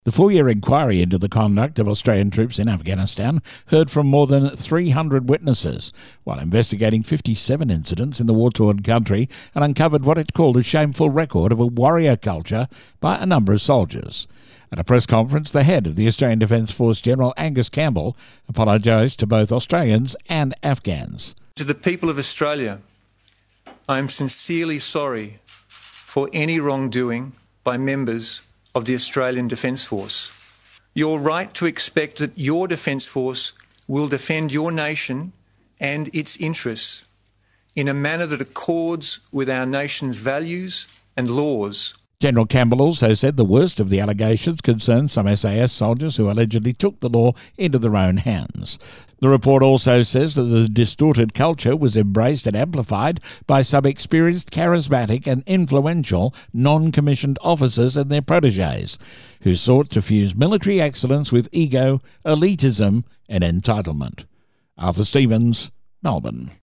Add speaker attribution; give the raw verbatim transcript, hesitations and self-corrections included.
Speaker 1: The four-year inquiry into the conduct of Australian troops in Afghanistan heard from more than three hundred witnesses, while investigating fifty-seven incidents in the war-torn country, and uncovered what it called a shameful record of a warrior culture by a number of soldiers. At a press conference, the head of the Australian Defence Force, General Angus Campbell, apologised to both Australians and Afghans.
Speaker 2: To the people of Australia, I am sincerely sorry for any wrongdoing by members of the Australian Defence Force. You're right to expect that your Defence Force will defend your nation and its interests in a manner that accords with our nation's values and laws.
Speaker 1: General Campbell also said the worst of the allegations concerned some S A S soldiers who allegedly took the law into their own hands. The report also says that the distorted culture was embraced and amplified by some experienced, charismatic and influential non-commissioned officers and their protégés, who sought to fuse military excellence with ego, elitism and entitlement. Arthur Stevens, Melbourne.